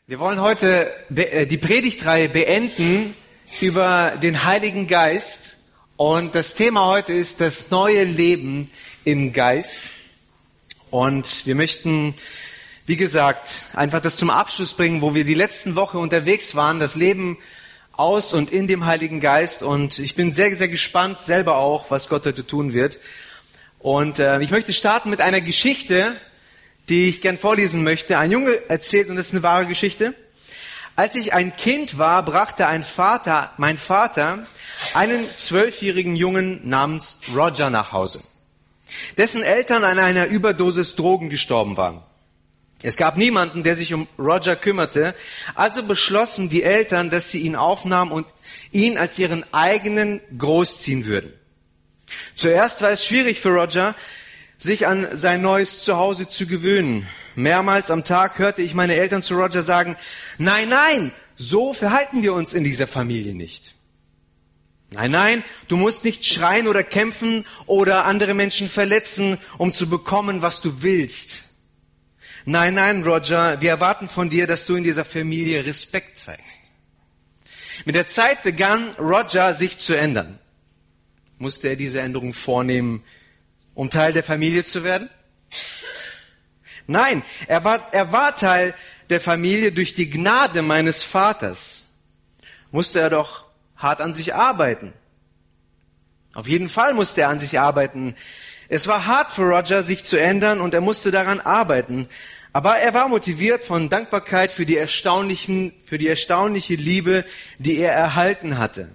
Wir wollen heute die Predigtreihe beenden über den Heiligen Geist. Und das Thema heute ist das neue Leben im Geist. Und wir möchten, wie gesagt, einfach das zum Abschluss bringen, wo wir die letzten Woche unterwegs waren, das Leben aus und in dem Heiligen Geist. Und ich bin sehr, sehr gespannt selber auch, was Gott heute tun wird. Und ich möchte starten mit einer Geschichte, die ich gern vorlesen möchte. Ein Junge erzählt, und das ist eine wahre Geschichte. Als ich ein Kind war, brachte mein Vater, einen 12-jährigen Jungen namens Roger nach Hause, dessen Eltern an einer Überdosis Drogen gestorben waren. Es gab niemanden, der sich um Roger kümmerte, also beschlossen die Eltern, dass sie ihn aufnahmen und ihn als ihren eigenen großziehen würden. Zuerst war es schwierig für Roger, sich an sein neues Zuhause zu gewöhnen. Mehrmals am Tag hörte ich meine Eltern zu Roger sagen, nein, so verhalten wir uns in dieser Familie nicht. Nein, du musst nicht schreien oder kämpfen oder andere Menschen verletzen, um zu bekommen, was du willst. Nein, Roger, wir erwarten von dir, dass du in dieser Familie Respekt zeigst. Mit der Zeit begann Roger sich zu ändern. Musste er diese Änderung vornehmen, um Teil der Familie zu werden? Nein, er war Teil der Familie durch die Gnade meines Vaters. Musste er doch hart an sich arbeiten. Auf jeden Fall musste er an sich arbeiten. Es war hart für Roger, sich zu ändern, und er musste daran arbeiten. Aber er war motiviert von Dankbarkeit für die erstaunliche Liebe, die er erhalten hatte.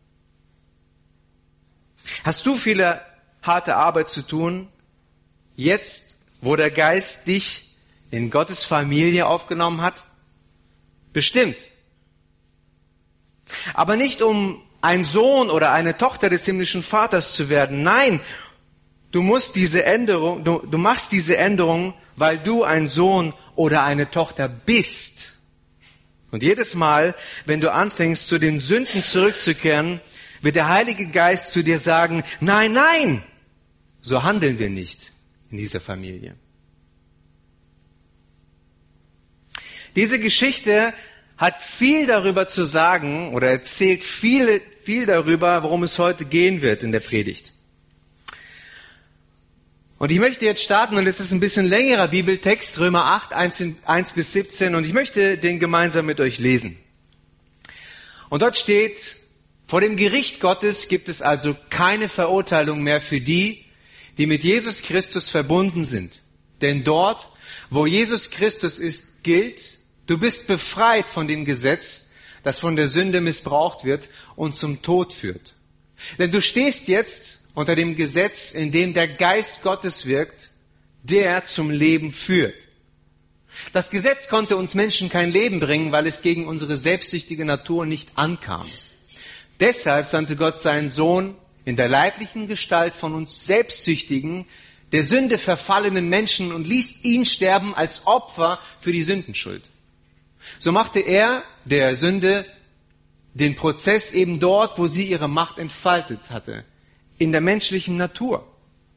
Hast du viele harte Arbeit zu tun, jetzt, wo der Geist dich in Gottes Familie aufgenommen hat? Bestimmt. Aber nicht um ein Sohn oder eine Tochter des himmlischen Vaters zu werden. Nein, du machst diese Änderung, weil du ein Sohn oder eine Tochter bist. Und jedes Mal, wenn du anfängst, zu den Sünden zurückzukehren, wird der Heilige Geist zu dir sagen, nein, so handeln wir nicht in dieser Familie. Diese Geschichte hat viel darüber zu sagen oder erzählt viel darüber, worum es heute gehen wird in der Predigt. Und ich möchte jetzt starten, und es ist ein bisschen längerer Bibeltext, Römer 8, 1 bis 17, und ich möchte den gemeinsam mit euch lesen. Und dort steht, vor dem Gericht Gottes gibt es also keine Verurteilung mehr für die mit Jesus Christus verbunden sind. Denn dort, wo Jesus Christus ist, gilt, du bist befreit von dem Gesetz, das von der Sünde missbraucht wird und zum Tod führt. Denn du stehst jetzt unter dem Gesetz, in dem der Geist Gottes wirkt, der zum Leben führt. Das Gesetz konnte uns Menschen kein Leben bringen, weil es gegen unsere selbstsüchtige Natur nicht ankam. Deshalb sandte Gott seinen Sohn in der leiblichen Gestalt von uns selbstsüchtigen, der Sünde verfallenen Menschen und ließ ihn sterben als Opfer für die Sündenschuld. So machte er der Sünde den Prozess eben dort, wo sie ihre Macht entfaltet hatte, in der menschlichen Natur.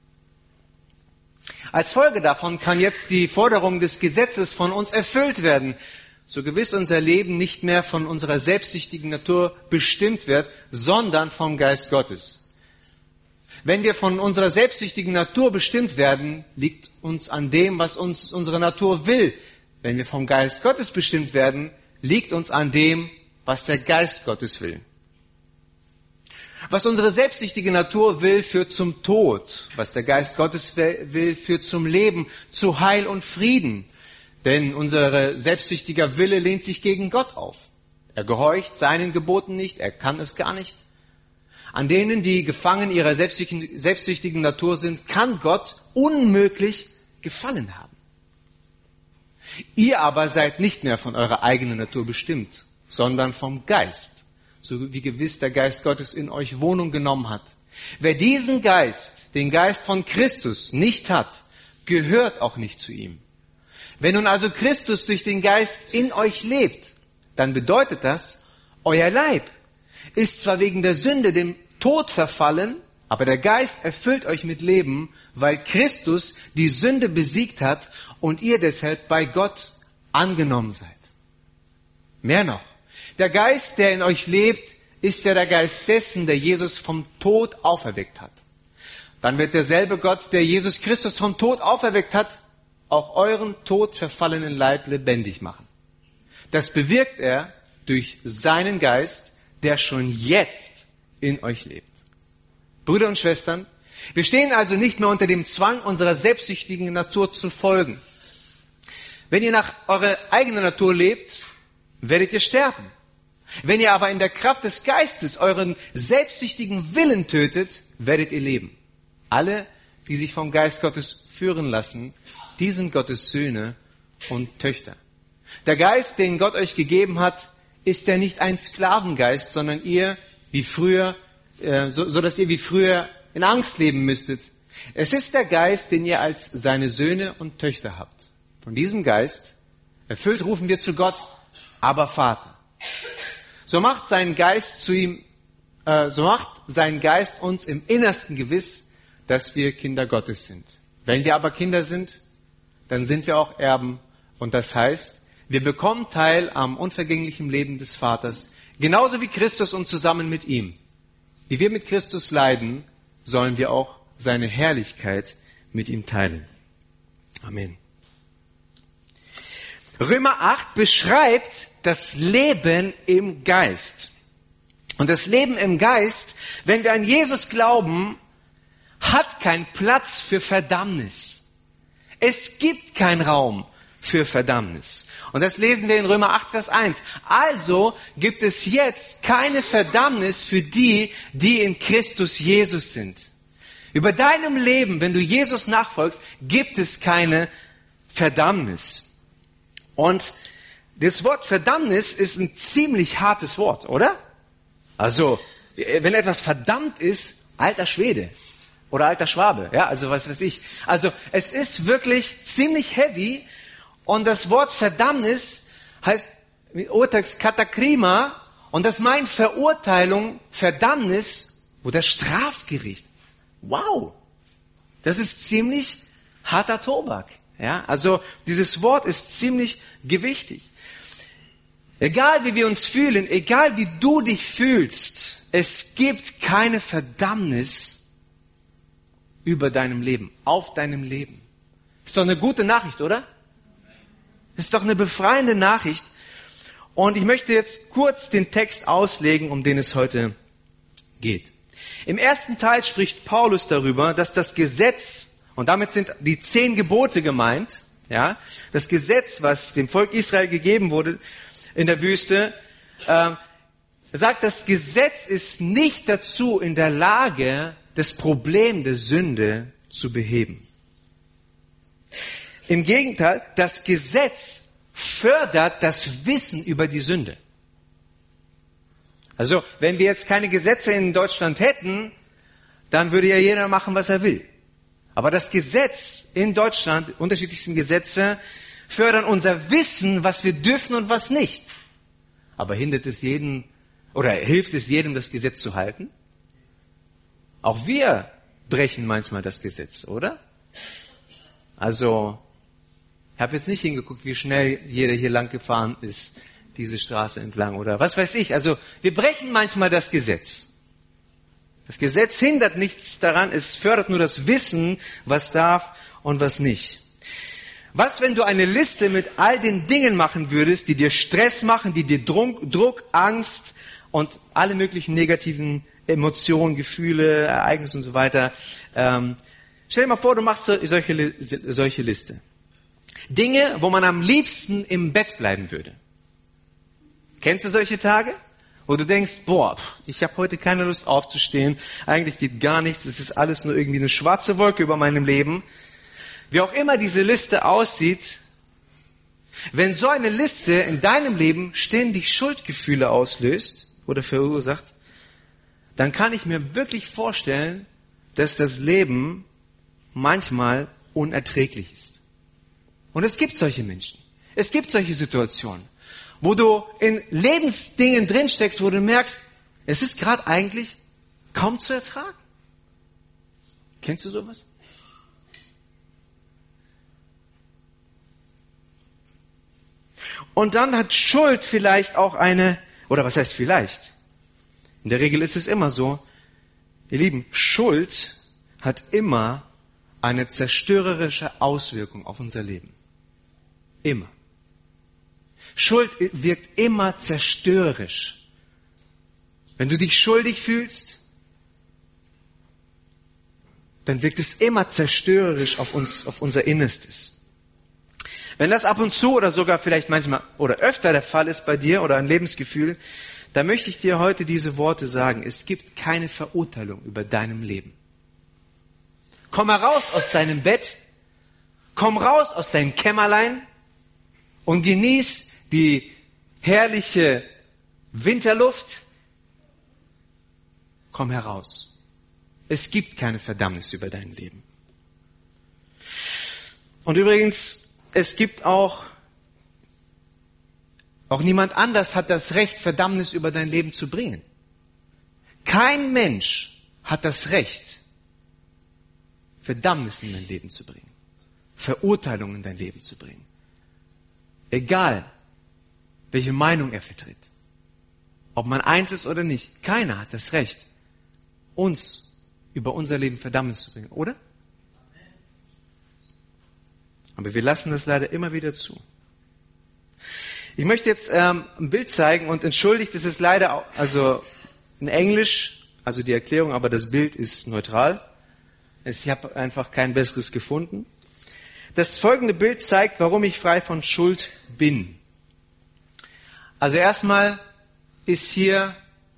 Als Folge davon kann jetzt die Forderung des Gesetzes von uns erfüllt werden, so gewiss unser Leben nicht mehr von unserer selbstsüchtigen Natur bestimmt wird, sondern vom Geist Gottes. Wenn wir von unserer selbstsüchtigen Natur bestimmt werden, liegt uns an dem, was uns unsere Natur will. Wenn wir vom Geist Gottes bestimmt werden, liegt uns an dem, was der Geist Gottes will. Was unsere selbstsüchtige Natur will, führt zum Tod. Was der Geist Gottes will, führt zum Leben, zu Heil und Frieden. Denn unser selbstsüchtiger Wille lehnt sich gegen Gott auf. Er gehorcht seinen Geboten nicht, er kann es gar nicht. An denen, die gefangen ihrer selbstsüchtigen Natur sind, kann Gott unmöglich Gefallen haben. Ihr aber seid nicht mehr von eurer eigenen Natur bestimmt, sondern vom Geist, so wie gewiss der Geist Gottes in euch Wohnung genommen hat. Wer diesen Geist, den Geist von Christus, nicht hat, gehört auch nicht zu ihm. Wenn nun also Christus durch den Geist in euch lebt, dann bedeutet das, euer Leib ist zwar wegen der Sünde dem Tod verfallen, aber der Geist erfüllt euch mit Leben, weil Christus die Sünde besiegt hat und ihr deshalb bei Gott angenommen seid. Mehr noch. Der Geist, der in euch lebt, ist ja der Geist dessen, der Jesus vom Tod auferweckt hat. Dann wird derselbe Gott, der Jesus Christus vom Tod auferweckt hat, auch euren todverfallenen Leib lebendig machen. Das bewirkt er durch seinen Geist, der schon jetzt in euch lebt. Brüder und Schwestern, wir stehen also nicht mehr unter dem Zwang, unserer selbstsüchtigen Natur zu folgen. Wenn ihr nach eurer eigenen Natur lebt, werdet ihr sterben. Wenn ihr aber in der Kraft des Geistes euren selbstsüchtigen Willen tötet, werdet ihr leben. Alle, die sich vom Geist Gottes führen lassen, die sind Gottes Söhne und Töchter. Der Geist, den Gott euch gegeben hat, ist ja nicht ein Sklavengeist, sondern ihr wie früher, so dass ihr wie früher in Angst leben müsstet. Es ist der Geist, den ihr als seine Söhne und Töchter habt. Von diesem Geist, erfüllt, rufen wir zu Gott, aber Vater. So macht sein Geist uns im Innersten gewiss, dass wir Kinder Gottes sind. Wenn wir aber Kinder sind, dann sind wir auch Erben. Und das heißt, wir bekommen Teil am unvergänglichen Leben des Vaters, genauso wie Christus und zusammen mit ihm. Wie wir mit Christus leiden, sollen wir auch seine Herrlichkeit mit ihm teilen. Amen. Römer 8 beschreibt das Leben im Geist. Und das Leben im Geist, wenn wir an Jesus glauben, hat keinen Platz für Verdammnis. Es gibt keinen Raum für Verdammnis. Und das lesen wir in Römer 8, Vers 1. Also gibt es jetzt keine Verdammnis für die, die in Christus Jesus sind. Über deinem Leben, wenn du Jesus nachfolgst, gibt es keine Verdammnis. Und das Wort Verdammnis ist ein ziemlich hartes Wort, oder? Also, wenn etwas verdammt ist, alter Schwede oder alter Schwabe, ja, also was weiß ich. Also, es ist wirklich ziemlich heavy und das Wort Verdammnis heißt mit Urtext Katakrima und das meint Verurteilung, Verdammnis oder Strafgericht. Wow! Das ist ziemlich harter Tobak. Ja, also dieses Wort ist ziemlich gewichtig. Egal wie wir uns fühlen, egal wie du dich fühlst, es gibt keine Verdammnis über deinem Leben, auf deinem Leben. Ist doch eine gute Nachricht, oder? Ist doch eine befreiende Nachricht. Und ich möchte jetzt kurz den Text auslegen, um den es heute geht. Im ersten Teil spricht Paulus darüber, dass das Gesetz, und damit sind die 10 Gebote gemeint, ja, das Gesetz, was dem Volk Israel gegeben wurde in der Wüste, sagt, das Gesetz ist nicht dazu in der Lage, das Problem der Sünde zu beheben. Im Gegenteil, das Gesetz fördert das Wissen über die Sünde. Also, wenn wir jetzt keine Gesetze in Deutschland hätten, dann würde ja jeder machen, was er will. Aber das Gesetz in Deutschland, unterschiedlichsten Gesetze, fördern unser Wissen, was wir dürfen und was nicht. Aber hindert es jeden oder hilft es jedem, das Gesetz zu halten? Auch wir brechen manchmal das Gesetz, oder? Also, ich habe jetzt nicht hingeguckt, wie schnell jeder hier lang gefahren ist, diese Straße entlang oder was weiß ich. Also, wir brechen manchmal das Gesetz. Das Gesetz hindert nichts daran, es fördert nur das Wissen, was darf und was nicht. Was, wenn du eine Liste mit all den Dingen machen würdest, die dir Stress machen, die dir Druck, Angst und alle möglichen negativen Emotionen, Gefühle, Ereignisse und so weiter. Stell dir mal vor, du machst solche Liste. Dinge, wo man am liebsten im Bett bleiben würde. Kennst du solche Tage? Wo du denkst, boah, ich habe heute keine Lust aufzustehen, eigentlich geht gar nichts, es ist alles nur irgendwie eine schwarze Wolke über meinem Leben. Wie auch immer diese Liste aussieht, wenn so eine Liste in deinem Leben ständig Schuldgefühle auslöst oder verursacht, dann kann ich mir wirklich vorstellen, dass das Leben manchmal unerträglich ist. Und es gibt solche Menschen, es gibt solche Situationen, wo du in Lebensdingen drinsteckst, wo du merkst, es ist gerade eigentlich kaum zu ertragen. Kennst du sowas? Und dann hat Schuld vielleicht auch oder was heißt vielleicht? In der Regel ist es immer so, ihr Lieben, Schuld hat immer eine zerstörerische Auswirkung auf unser Leben. Immer. Schuld wirkt immer zerstörerisch. Wenn du dich schuldig fühlst, dann wirkt es immer zerstörerisch auf uns, auf unser Innerstes. Wenn das ab und zu oder sogar vielleicht manchmal oder öfter der Fall ist bei dir oder ein Lebensgefühl, dann möchte ich dir heute diese Worte sagen. Es gibt keine Verurteilung über deinem Leben. Komm heraus aus deinem Bett, komm raus aus deinem Kämmerlein und genieß die herrliche Winterluft. Komm heraus. Es gibt keine Verdammnis über dein Leben. Und übrigens, es gibt auch niemand anders hat das Recht, Verdammnis über dein Leben zu bringen. Kein Mensch hat das Recht, Verdammnis in dein Leben zu bringen. Verurteilung in dein Leben zu bringen. Egal, welche Meinung er vertritt. Ob man eins ist oder nicht. Keiner hat das Recht, uns über unser Leben Verdammnis zu bringen, oder? Aber wir lassen das leider immer wieder zu. Ich möchte jetzt ein Bild zeigen und entschuldigt, es ist leider auch, also in Englisch, also die Erklärung, aber das Bild ist neutral. Ich habe einfach kein besseres gefunden. Das folgende Bild zeigt, warum ich frei von Schuld bin. Also erstmal ist hier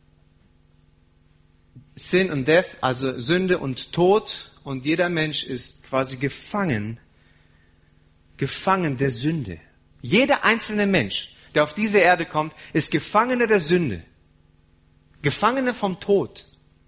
Sin und Death, also Sünde und Tod, und jeder Mensch ist quasi gefangen der Sünde. Jeder einzelne Mensch, der auf diese Erde kommt, ist Gefangener der Sünde. Gefangener vom Tod.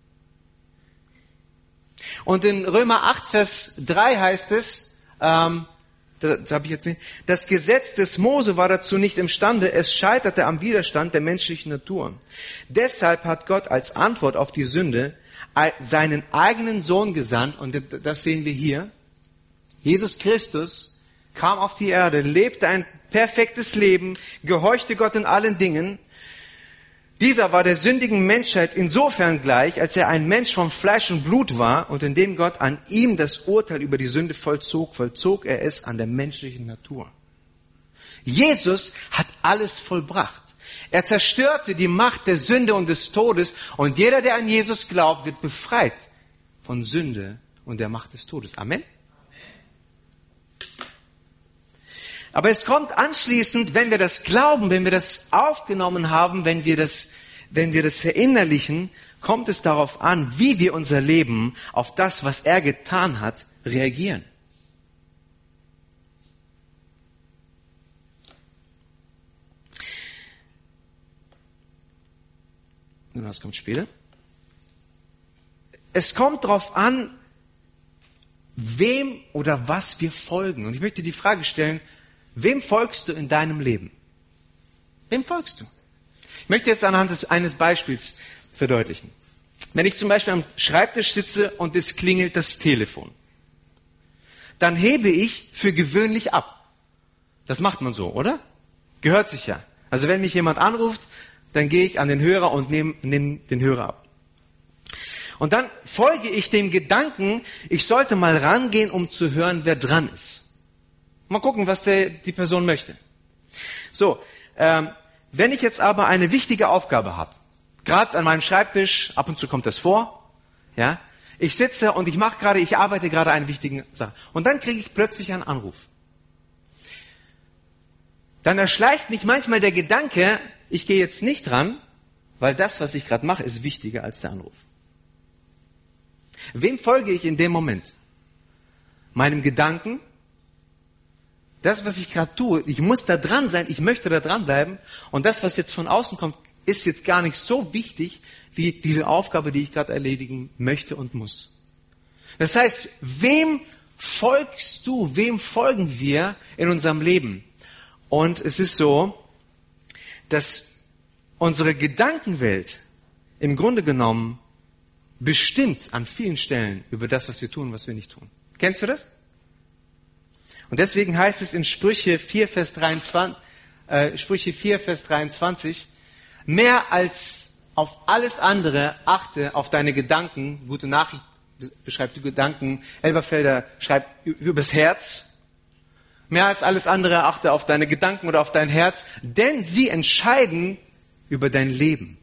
Und in Römer 8, Vers 3 heißt es, das habe ich jetzt nicht, das Gesetz des Mose war dazu nicht imstande, es scheiterte am Widerstand der menschlichen Natur. Deshalb hat Gott als Antwort auf die Sünde seinen eigenen Sohn gesandt, und das sehen wir hier. Jesus Christus kam auf die Erde, lebte ein perfektes Leben, gehorchte Gott in allen Dingen. Dieser war der sündigen Menschheit insofern gleich, als er ein Mensch von Fleisch und Blut war, und indem Gott an ihm das Urteil über die Sünde vollzog er es an der menschlichen Natur. Jesus hat alles vollbracht. Er zerstörte die Macht der Sünde und des Todes, und jeder, der an Jesus glaubt, wird befreit von Sünde und der Macht des Todes. Amen. Aber es kommt anschließend, wenn wir das glauben, wenn wir das aufgenommen haben, wenn wir das verinnerlichen, kommt es darauf an, wie wir unser Leben auf das, was er getan hat, reagieren. Und was kommt später? Es kommt darauf an, wem oder was wir folgen. Und ich möchte die Frage stellen, wem folgst du in deinem Leben? Wem folgst du? Ich möchte jetzt anhand eines Beispiels verdeutlichen. Wenn ich zum Beispiel am Schreibtisch sitze und es klingelt das Telefon, dann hebe ich für gewöhnlich ab. Das macht man so, oder? Gehört sich ja. Also wenn mich jemand anruft, dann gehe ich an den Hörer und nehme den Hörer ab. Und dann folge ich dem Gedanken, ich sollte mal rangehen, um zu hören, wer dran ist. Mal gucken, was die Person möchte. So, wenn ich jetzt aber eine wichtige Aufgabe habe, gerade an meinem Schreibtisch, ab und zu kommt das vor, ja, ich sitze und ich arbeite gerade eine wichtige Sache. Und dann kriege ich plötzlich einen Anruf. Dann erschleicht mich manchmal der Gedanke, ich gehe jetzt nicht ran, weil das, was ich gerade mache, ist wichtiger als der Anruf. Wem folge ich in dem Moment? Meinem Gedanken? Das, was ich gerade tue, ich muss da dran sein, ich möchte da dran bleiben. Und das, was jetzt von außen kommt, ist jetzt gar nicht so wichtig, wie diese Aufgabe, die ich gerade erledigen möchte und muss. Das heißt, wem folgst du, wem folgen wir in unserem Leben? Und es ist so, dass unsere Gedankenwelt im Grunde genommen bestimmt an vielen Stellen über das, was wir tun und was wir nicht tun. Kennst du das? Und deswegen heißt es in Sprüche 4, Vers 23, Sprüche 4, Vers 23, mehr als auf alles andere achte auf deine Gedanken. Gute Nachricht beschreibt die Gedanken. Elberfelder schreibt übers Herz. Mehr als alles andere achte auf deine Gedanken oder auf dein Herz, denn sie entscheiden über dein Leben.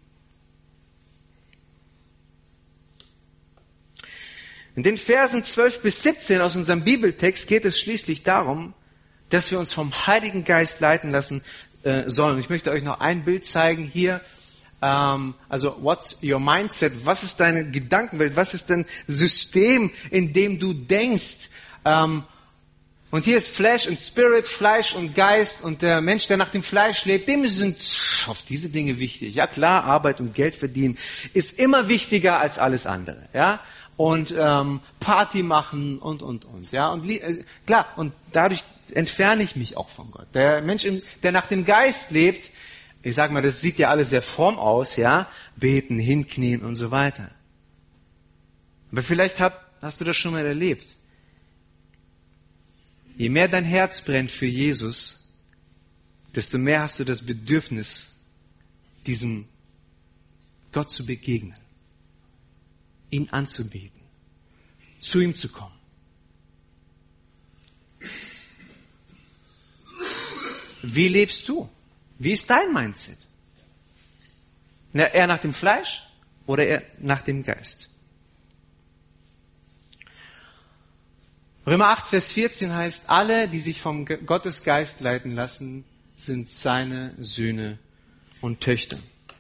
In den Versen 12 bis 17 aus unserem Bibeltext geht es schließlich darum, dass wir uns vom Heiligen Geist leiten lassen sollen. Ich möchte euch noch ein Bild zeigen hier. Also, what's your mindset? Was ist deine Gedankenwelt? Was ist dein System, in dem du denkst? Und hier ist Flesh und Spirit, Fleisch und Geist. Und der Mensch, der nach dem Fleisch lebt, dem sind auf diese Dinge wichtig. Ja klar, Arbeit und Geld verdienen ist immer wichtiger als alles andere. Ja, und Party machen und. Ja, und klar. Und dadurch entferne ich mich auch von Gott. Der Mensch, der nach dem Geist lebt, ich sag mal, das sieht ja alles sehr fromm aus, ja, beten, hinknien und so weiter. Aber vielleicht hast du das schon mal erlebt. Je mehr dein Herz brennt für Jesus, desto mehr hast du das Bedürfnis, diesem Gott zu begegnen, ihn anzubeten, zu ihm zu kommen. Wie lebst du? Wie ist dein Mindset? Eher nach dem Fleisch oder eher nach dem Geist? Römer 8, Vers 14 heißt, alle, die sich vom Gottes Geist leiten lassen, sind seine Söhne und Töchter.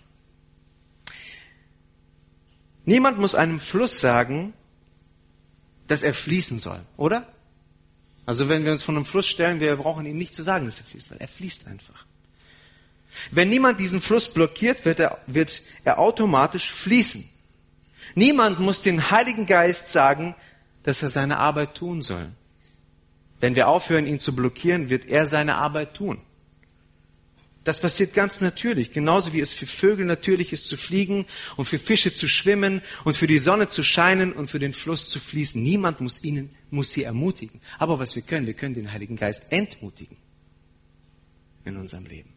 Niemand muss einem Fluss sagen, dass er fließen soll, oder? Also wenn wir uns von einem Fluss stellen, wir brauchen ihm nicht zu sagen, dass er fließt, weil er fließt einfach. Wenn niemand diesen Fluss blockiert, wird er automatisch fließen. Niemand muss dem Heiligen Geist sagen, dass er seine Arbeit tun soll. Wenn wir aufhören, ihn zu blockieren, wird er seine Arbeit tun. Das passiert ganz natürlich, genauso wie es für Vögel natürlich ist zu fliegen und für Fische zu schwimmen und für die Sonne zu scheinen und für den Fluss zu fließen. Niemand muss sie ermutigen. Aber was wir können den Heiligen Geist entmutigen in unserem Leben.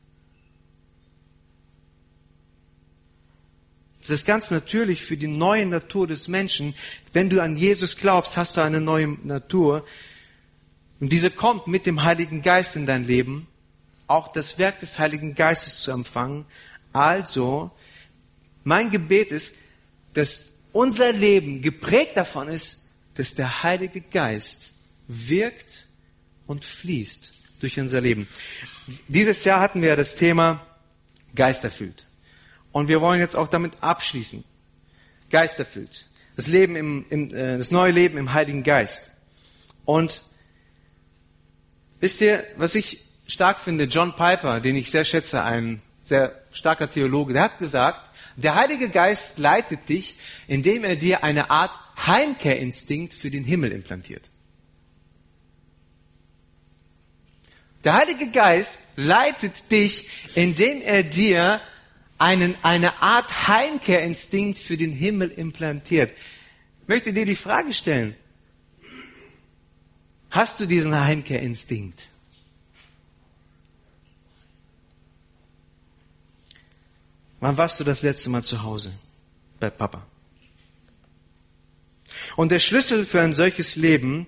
Das ist ganz natürlich für die neue Natur des Menschen. Wenn du an Jesus glaubst, hast du eine neue Natur. Und diese kommt mit dem Heiligen Geist in dein Leben, auch das Werk des Heiligen Geistes zu empfangen. Also, mein Gebet ist, dass unser Leben geprägt davon ist, dass der Heilige Geist wirkt und fließt durch unser Leben. Dieses Jahr hatten wir das Thema Geisterfüllt. Und wir wollen jetzt auch damit abschließen. Geisterfüllt. Das neue Leben im Heiligen Geist. Und wisst ihr, was ich stark finde? John Piper, den ich sehr schätze, ein sehr starker Theologe, der hat gesagt, der Heilige Geist leitet dich, indem er dir eine Art Heimkehrinstinkt für den Himmel implantiert. Der Heilige Geist leitet dich, indem er dir eine Art Heimkehrinstinkt für den Himmel implantiert. Ich möchte dir die Frage stellen, hast du diesen Heimkehrinstinkt? Wann warst du das letzte Mal zu Hause? Bei Papa. Und der Schlüssel für ein solches Leben,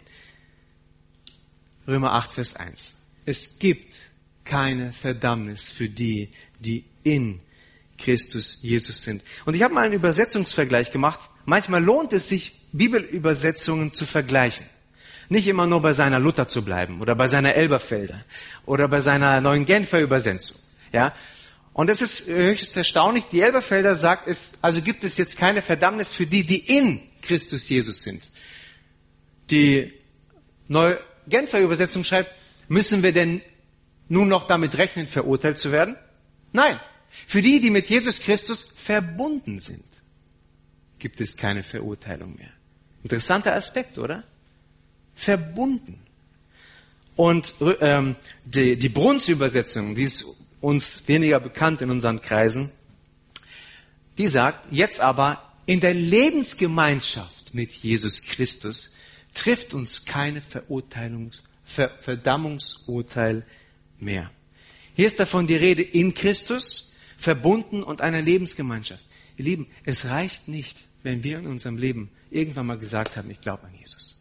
Römer 8, Vers 1. Es gibt keine Verdammnis für die, die in Christus Jesus sind. Und ich habe mal einen Übersetzungsvergleich gemacht. Manchmal lohnt es sich, Bibelübersetzungen zu vergleichen. Nicht immer nur bei seiner Luther zu bleiben oder bei seiner Elberfelder oder bei seiner neuen Genfer Übersetzung. Ja? Und es ist höchst erstaunlich. Die Elberfelder sagt also gibt es jetzt keine Verdammnis für die, die in Christus Jesus sind. Die neue Genfer Übersetzung schreibt, müssen wir denn nun noch damit rechnen, verurteilt zu werden? Nein. Für die, die mit Jesus Christus verbunden sind, gibt es keine Verurteilung mehr. Interessanter Aspekt, oder? Verbunden. Und die Bruns-Übersetzung, die ist uns weniger bekannt in unseren Kreisen, die sagt, jetzt aber in der Lebensgemeinschaft mit Jesus Christus trifft uns keine Verdammungsurteil mehr. Hier ist davon die Rede, in Christus, verbunden und einer Lebensgemeinschaft. Ihr Lieben, es reicht nicht, wenn wir in unserem Leben irgendwann mal gesagt haben, ich glaube an Jesus.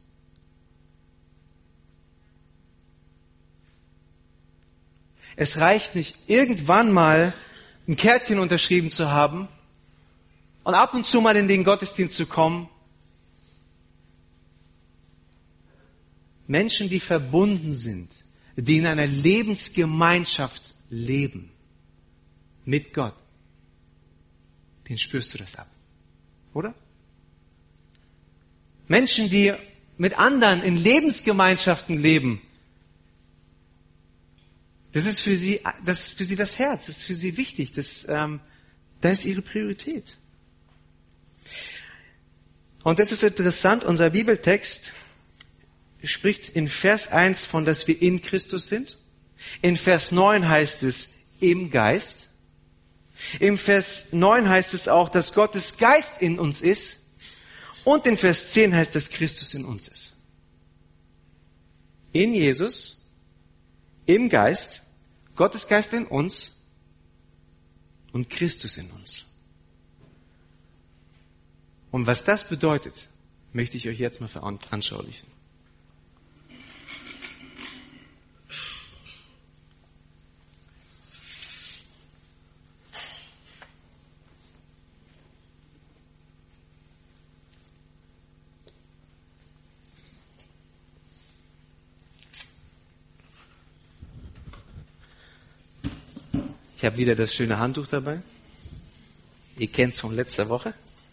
Es reicht nicht, irgendwann mal ein Kärtchen unterschrieben zu haben und ab und zu mal in den Gottesdienst zu kommen. Menschen, die verbunden sind, die in einer Lebensgemeinschaft leben mit Gott, den spürst du das ab, oder? Menschen, die mit anderen in Lebensgemeinschaften leben, das ist für sie das Herz, das ist für sie wichtig, da ist ihre Priorität. Und das ist interessant, unser Bibeltext spricht in Vers 1 von, dass wir in Christus sind. In Vers 9 heißt es im Geist. Im Vers 9 heißt es auch, dass Gottes Geist in uns ist. Und in Vers 10 heißt, dass Christus in uns ist. In Jesus, im Geist, Gottes Geist in uns und Christus in uns. Und was das bedeutet, möchte ich euch jetzt mal veranschaulichen. Ich habe wieder das schöne Handtuch dabei. Ihr kennt es von letzter Woche.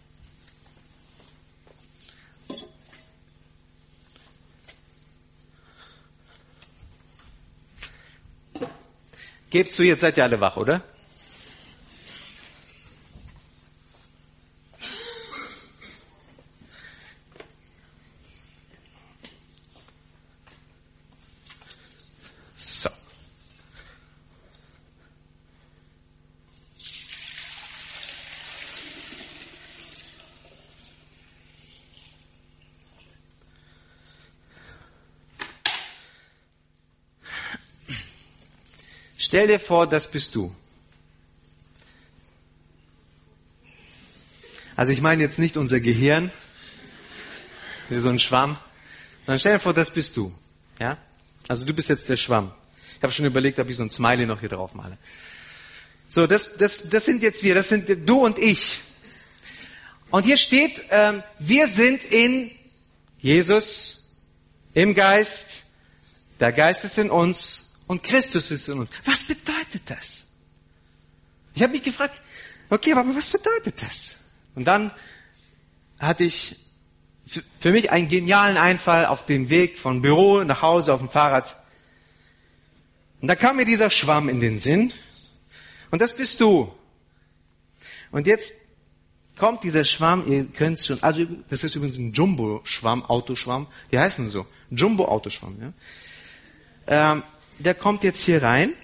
Gebt zu, jetzt seid ihr alle wach, oder? So. Stell dir vor, das bist du. Also ich meine jetzt nicht unser Gehirn, wie so ein Schwamm, sondern stell dir vor, das bist du. Ja? Also du bist jetzt der Schwamm. Ich habe schon überlegt, ob ich so ein Smiley noch hier drauf male. So, das sind jetzt wir, das sind du und ich. Und hier steht, wir sind in Jesus, im Geist, der Geist ist in uns, und Christus ist in uns. Was bedeutet das? Ich habe mich gefragt, okay, aber was bedeutet das? Und dann hatte ich für mich einen genialen Einfall auf dem Weg von Büro nach Hause auf dem Fahrrad. Und da kam mir dieser Schwamm in den Sinn. Und das bist du. Und jetzt kommt dieser Schwamm, ihr könnt es schon, also das ist übrigens ein Jumbo-Schwamm, Autoschwamm, die heißen so, Jumbo-Autoschwamm. Ja? Der kommt jetzt hier rein.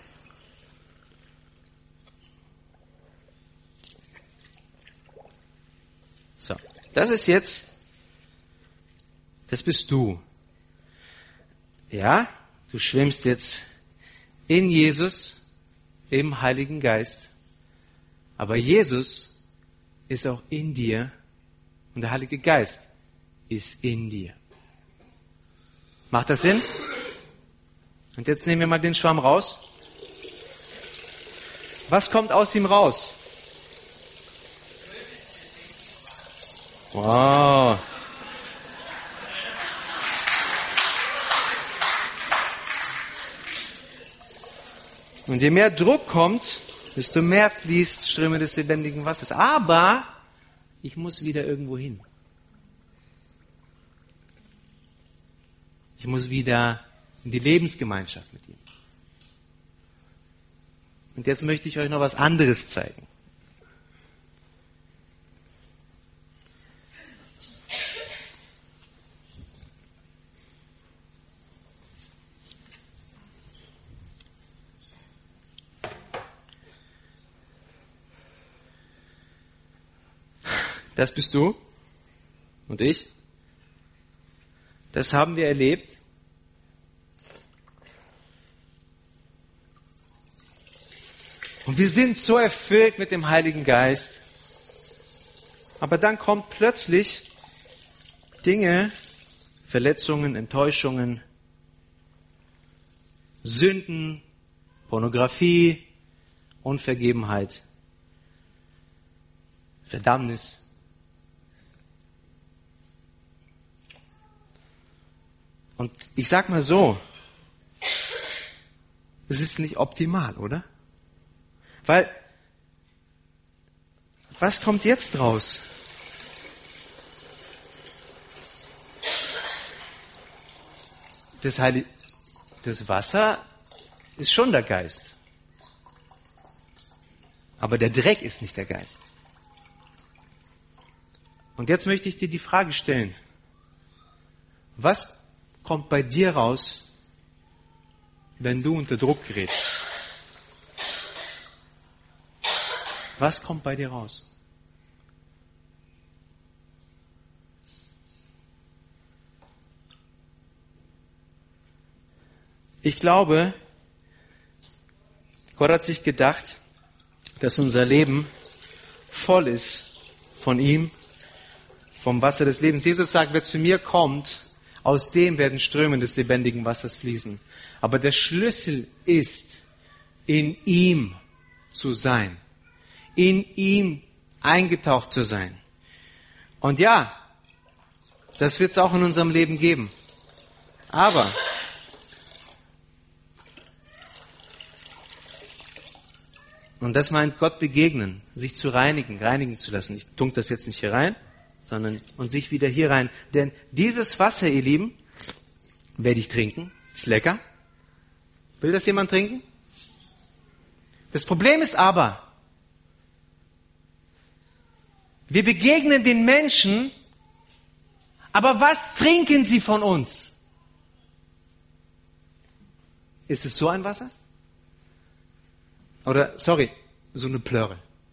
So, das ist jetzt, das bist du. Ja, du schwimmst jetzt in Jesus, im Heiligen Geist. Aber Jesus ist auch in dir und der Heilige Geist ist in dir. Macht das Sinn? Und jetzt nehmen wir mal den Schwamm raus. Was kommt aus ihm raus? Wow. Und je mehr Druck kommt, desto mehr fließt Ströme des lebendigen Wassers. Aber ich muss wieder irgendwo hin. Ich muss wieder in die Lebensgemeinschaft mit ihm. Und jetzt möchte ich euch noch was anderes zeigen. Das bist du und ich. Das haben wir erlebt. Und wir sind so erfüllt mit dem Heiligen Geist. Aber dann kommt plötzlich Dinge, Verletzungen, Enttäuschungen, Sünden, Pornografie, Unvergebenheit, Verdammnis. Und ich sag mal so, es ist nicht optimal, oder? Weil, was kommt jetzt raus? Das Wasser ist schon der Geist. Aber der Dreck ist nicht der Geist. Und jetzt möchte ich dir die Frage stellen. Was kommt bei dir raus, wenn du unter Druck gerätst? Was kommt bei dir raus? Ich glaube, Gott hat sich gedacht, dass unser Leben voll ist von ihm, vom Wasser des Lebens. Jesus sagt, wer zu mir kommt, aus dem werden Ströme des lebendigen Wassers fließen. Aber der Schlüssel ist, in ihm zu sein. In ihm eingetaucht zu sein. Und ja, das wird es auch in unserem Leben geben. Aber und das meint Gott begegnen, sich zu reinigen zu lassen. Ich dunk das jetzt nicht hier rein, sondern und sich wieder hier rein. Denn dieses Wasser, ihr Lieben, werde ich trinken. Ist lecker. Will das jemand trinken? Das Problem ist aber, wir begegnen den Menschen, aber was trinken sie von uns? Ist es so ein Wasser? Oder, so eine Plörre.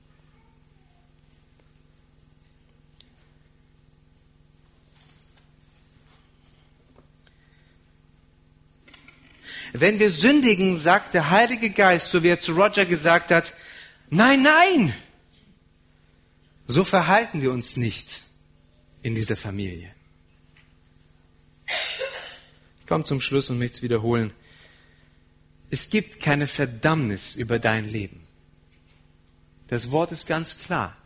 Wenn wir sündigen, sagt der Heilige Geist, so wie er zu Roger gesagt hat, nein, nein! So verhalten wir uns nicht in dieser Familie. Ich komme zum Schluss und möchte es wiederholen. Es gibt keine Verdammnis über dein Leben. Das Wort ist ganz klar.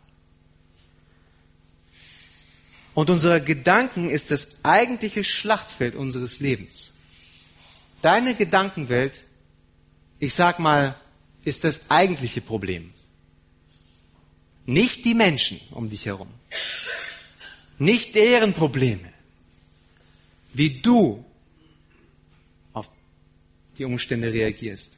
Und unsere Gedanken ist das eigentliche Schlachtfeld unseres Lebens. Deine Gedankenwelt, ich sag mal, ist das eigentliche Problem. Nicht die Menschen um dich herum. Nicht deren Probleme. Wie du auf die Umstände reagierst.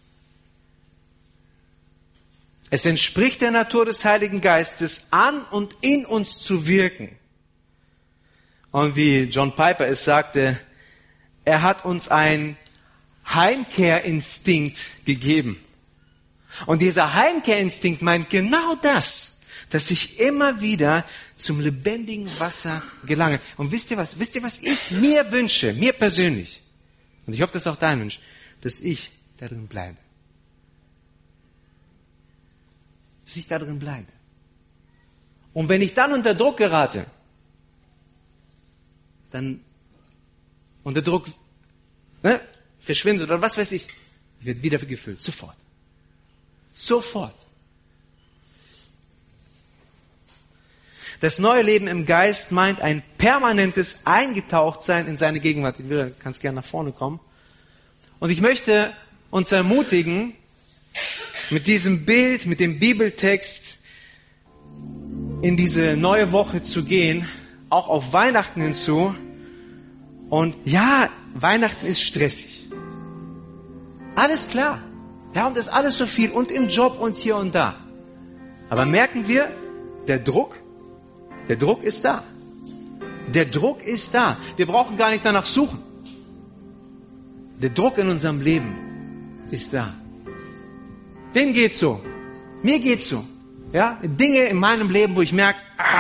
Es entspricht der Natur des Heiligen Geistes, an und in uns zu wirken. Und wie John Piper es sagte, er hat uns einen Heimkehrinstinkt gegeben. Und dieser Heimkehrinstinkt meint genau das, dass ich immer wieder zum lebendigen Wasser gelange. Und wisst ihr was ich mir wünsche, mir persönlich, und ich hoffe, das ist auch dein Wunsch, dass ich darin bleibe. Dass ich darin bleibe. Und wenn ich dann unter Druck gerate, dann unter Druck verschwindet oder was weiß ich, wird wieder gefüllt. Sofort. Sofort. Das neue Leben im Geist meint ein permanentes Eingetauchtsein in seine Gegenwart. Du kannst gerne nach vorne kommen. Und ich möchte uns ermutigen, mit diesem Bild, mit dem Bibeltext in diese neue Woche zu gehen, auch auf Weihnachten hinzu. Und ja, Weihnachten ist stressig. Alles klar. Ja, und es ist alles so viel und im Job und hier und da. Aber merken wir, der Druck ist da. Der Druck ist da. Wir brauchen gar nicht danach suchen. Der Druck in unserem Leben ist da. Wem geht's so? Mir geht's so. Ja, Dinge in meinem Leben, wo ich merke,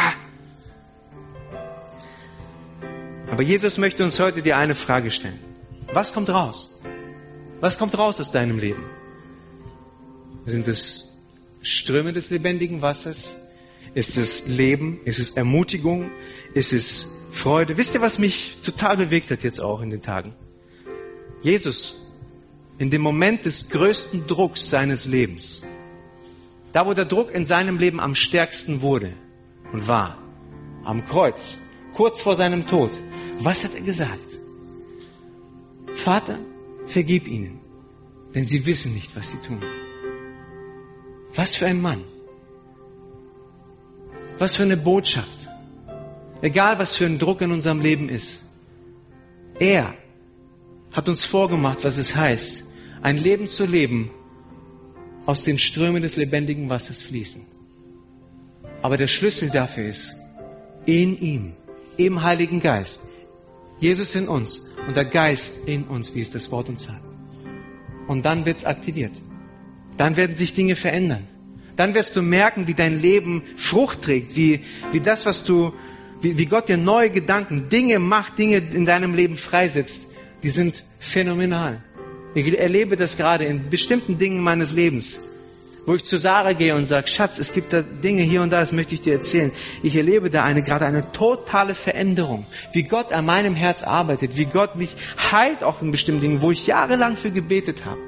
Aber Jesus möchte uns heute dir eine Frage stellen. Was kommt raus? Was kommt raus aus deinem Leben? Sind es Ströme des lebendigen Wassers? Ist es Leben? Ist es Ermutigung? Ist es Freude? Wisst ihr, was mich total bewegt hat jetzt auch in den Tagen? Jesus, in dem Moment des größten Drucks seines Lebens, da wo der Druck in seinem Leben am stärksten wurde und war, am Kreuz, kurz vor seinem Tod, was hat er gesagt? Vater, vergib ihnen, denn sie wissen nicht, was sie tun. Was für ein Mann. Was für eine Botschaft. Egal, was für ein Druck in unserem Leben ist. Er hat uns vorgemacht, was es heißt, ein Leben zu leben, aus dem Ströme des lebendigen Wassers fließen. Aber der Schlüssel dafür ist, in ihm, im Heiligen Geist. Jesus in uns und der Geist in uns, wie es das Wort uns sagt. Und dann wird's aktiviert. Dann werden sich Dinge verändern. Dann wirst du merken, wie dein Leben Frucht trägt, wie das, wie Gott dir neue Gedanken, Dinge macht, Dinge in deinem Leben freisetzt. Die sind phänomenal. Ich erlebe das gerade in bestimmten Dingen meines Lebens, wo ich zu Sarah gehe und sage, Schatz, es gibt da Dinge hier und da, das möchte ich dir erzählen. Ich erlebe da gerade eine totale Veränderung, wie Gott an meinem Herz arbeitet, wie Gott mich heilt auch in bestimmten Dingen, wo ich jahrelang für gebetet habe.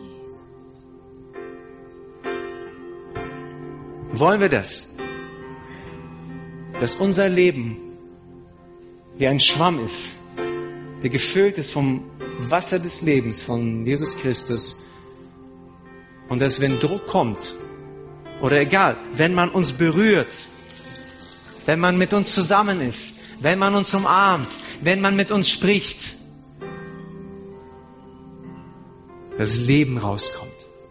Wollen wir das? Dass unser Leben wie ein Schwamm ist, der gefüllt ist vom Wasser des Lebens, von Jesus Christus. Und dass, wenn Druck kommt, oder egal, wenn man uns berührt, wenn man mit uns zusammen ist, wenn man uns umarmt, wenn man mit uns spricht, dass Leben rauskommt.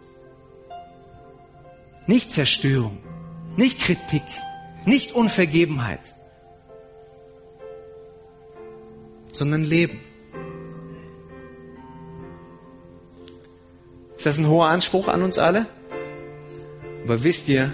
Nicht Zerstörung, nicht Kritik, nicht Unvergebenheit, sondern Leben. Ist das ein hoher Anspruch an uns alle? Aber wisst ihr,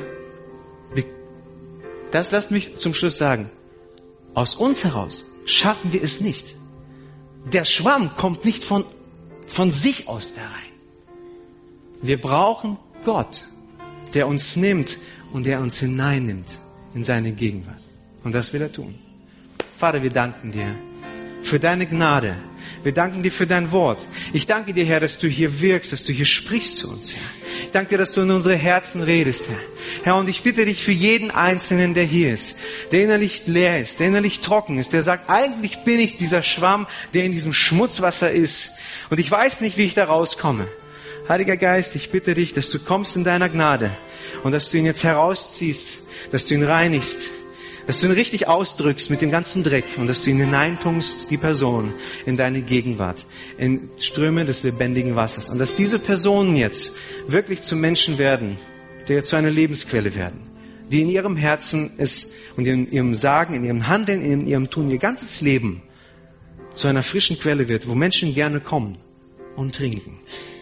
das lasst mich zum Schluss sagen, aus uns heraus schaffen wir es nicht. Der Schwamm kommt nicht von sich aus da rein. Wir brauchen Gott, der uns nimmt und der uns hineinnimmt in seine Gegenwart. Und das will er tun. Vater, wir danken dir für deine Gnade. Wir danken dir für dein Wort. Ich danke dir, Herr, dass du hier wirkst, dass du hier sprichst zu uns, Herr. Ich danke dir, dass du in unsere Herzen redest, Herr. Herr, und ich bitte dich für jeden Einzelnen, der hier ist, der innerlich leer ist, der innerlich trocken ist, der sagt, eigentlich bin ich dieser Schwamm, der in diesem Schmutzwasser ist. Und ich weiß nicht, wie ich da rauskomme. Heiliger Geist, ich bitte dich, dass du kommst in deiner Gnade und dass du ihn jetzt herausziehst, dass du ihn reinigst, dass du ihn richtig ausdrückst mit dem ganzen Dreck und dass du ihn hineintunkst, die Person, in deine Gegenwart, in Ströme des lebendigen Wassers. Und dass diese Personen jetzt wirklich zu Menschen werden, die zu einer Lebensquelle werden, die in ihrem Herzen es und in ihrem Sagen, in ihrem Handeln, in ihrem Tun, ihr ganzes Leben zu einer frischen Quelle wird, wo Menschen gerne kommen und trinken.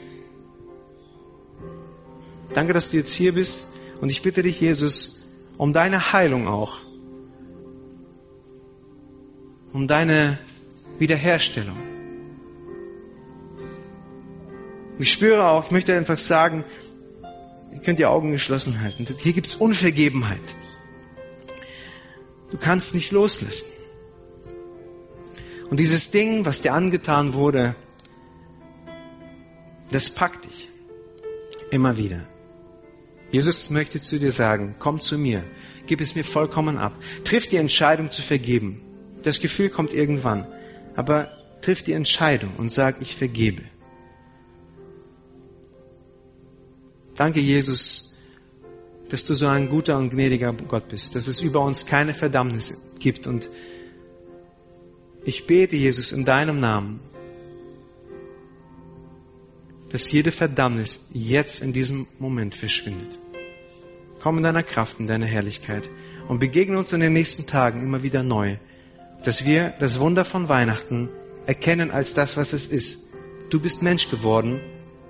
Danke, dass du jetzt hier bist und ich bitte dich, Jesus, um deine Heilung auch, um deine Wiederherstellung. Ich spüre auch, ich möchte einfach sagen, ihr könnt die Augen geschlossen halten. Hier gibt's Unvergebenheit. Du kannst nicht loslassen. Und dieses Ding, was dir angetan wurde, das packt dich. Immer wieder. Jesus möchte zu dir sagen, komm zu mir, gib es mir vollkommen ab. Triff die Entscheidung zu vergeben. Das Gefühl kommt irgendwann, aber triff die Entscheidung und sag, ich vergebe. Danke, Jesus, dass du so ein guter und gnädiger Gott bist, dass es über uns keine Verdammnis gibt. Und ich bete, Jesus, in deinem Namen, dass jede Verdammnis jetzt in diesem Moment verschwindet. Komm in deiner Kraft, in deiner Herrlichkeit und begegne uns in den nächsten Tagen immer wieder neu, dass wir das Wunder von Weihnachten erkennen als das, was es ist. Du bist Mensch geworden,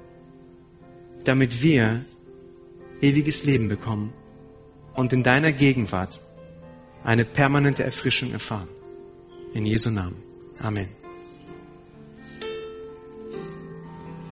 damit wir ewiges Leben bekommen und in deiner Gegenwart eine permanente Erfrischung erfahren. In Jesu Namen. Amen.